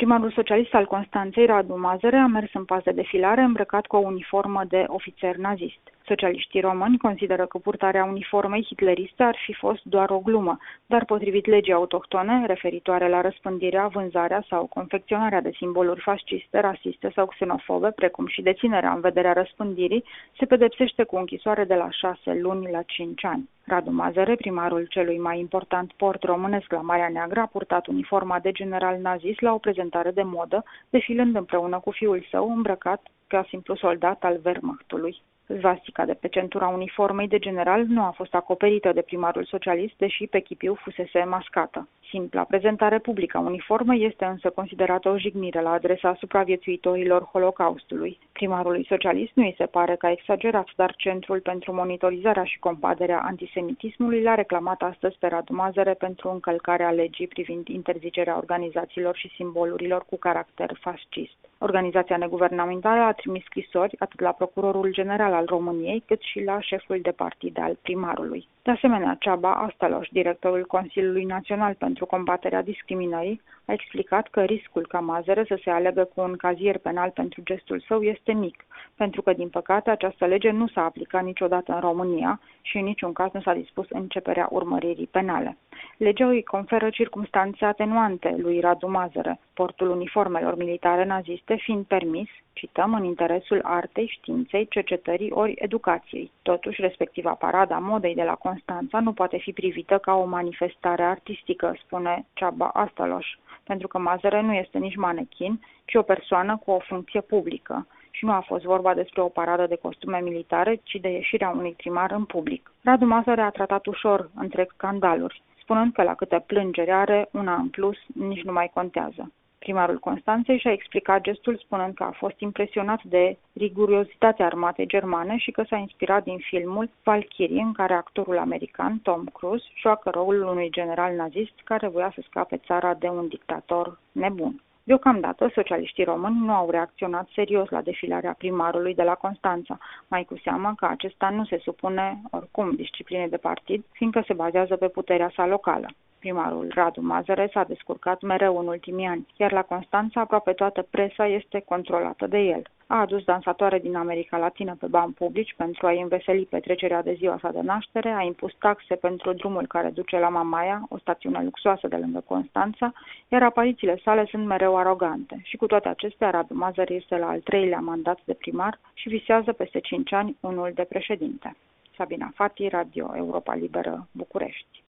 Primarul socialist al Constanței, Radu Mazăre, a mers în pas de defilare îmbrăcat cu o uniformă de ofițer nazist. Socialiștii români consideră că purtarea uniformei hitleriste ar fi fost doar o glumă, dar potrivit legii autohtone, referitoare la răspândirea, vânzarea sau confecționarea de simboluri fasciste, rasiste sau xenofobe, precum și deținerea în vederea răspândirii, se pedepsește cu închisoare de la 6 luni la 5 ani. Radu Mazăre, primarul celui mai important port românesc la Marea Neagră, a purtat uniforma de general nazist la o prezentare de modă, defilând împreună cu fiul său, îmbrăcat ca simplu soldat al Wehrmachtului. Svastica de pe centura uniformei de general nu a fost acoperită de primarul socialist, deși pe chipiu fusese mascată. Simpla prezentare publică a uniformei este însă considerată o jignire la adresa supraviețuitorilor Holocaustului. Primarului socialist nu îi se pare că a exagerat, dar Centrul pentru Monitorizarea și Combaterea Antisemitismului l-a reclamat astăzi pe Radu Mazăre pentru încălcarea legii privind interzicerea organizațiilor și simbolurilor cu caracter fascist. Organizația neguvernamentală a trimis scrisori atât la Procurorul General al României, cât și la șeful de partid al primarului. De asemenea, Ceaba Astaloș, directorul Consiliului Național pentru Combaterea Discriminării, a explicat că riscul ca Mazăre să se aleagă cu un cazier penal pentru gestul său este mic, pentru că, din păcate, această lege nu s-a aplicat niciodată în România și în niciun caz nu s-a dispus începerea urmăririi penale. Legea îi conferă circumstanțe atenuante lui Radu Mazăre, portul uniformelor militare naziste fiind permis, cităm, în interesul artei, științei, cercetării ori educației. Totuși, respectiva parada modei de la Constanța nu poate fi privită ca o manifestare artistică, spune Ceaba Astaloș, pentru că Mazăre nu este nici manechin, ci o persoană cu o funcție publică. Și nu a fost vorba despre o paradă de costume militare, ci de ieșirea unui primar în public. Radu Mazăre a tratat ușor întreg scandaluri, spunând că la câte plângeri are, una în plus nici nu mai contează. Primarul Constanței și-a explicat gestul spunând că a fost impresionat de riguriozitatea armatei germane și că s-a inspirat din filmul Valkyrie, în care actorul american Tom Cruise joacă rolul unui general nazist care voia să scape țara de un dictator nebun. Deocamdată, socialiștii români nu au reacționat serios la defilarea primarului de la Constanța, mai cu seamă că acesta nu se supune oricum disciplinei de partid, fiindcă se bazează pe puterea sa locală. Primarul Radu Mazăre s-a descurcat mereu în ultimii ani, iar la Constanța aproape toată presa este controlată de el. A adus dansatoare din America Latină pe bani publici pentru a-i înveseli petrecerea de ziua sa de naștere, a impus taxe pentru drumul care duce la Mamaia, o stațiune luxoasă de lângă Constanța, iar aparițiile sale sunt mereu arogante. Și cu toate acestea, Radu Mazăre este la al 3-lea mandat de primar și visează peste 5 ani unul de președinte. Sabina Fati, Radio Europa Liberă, București.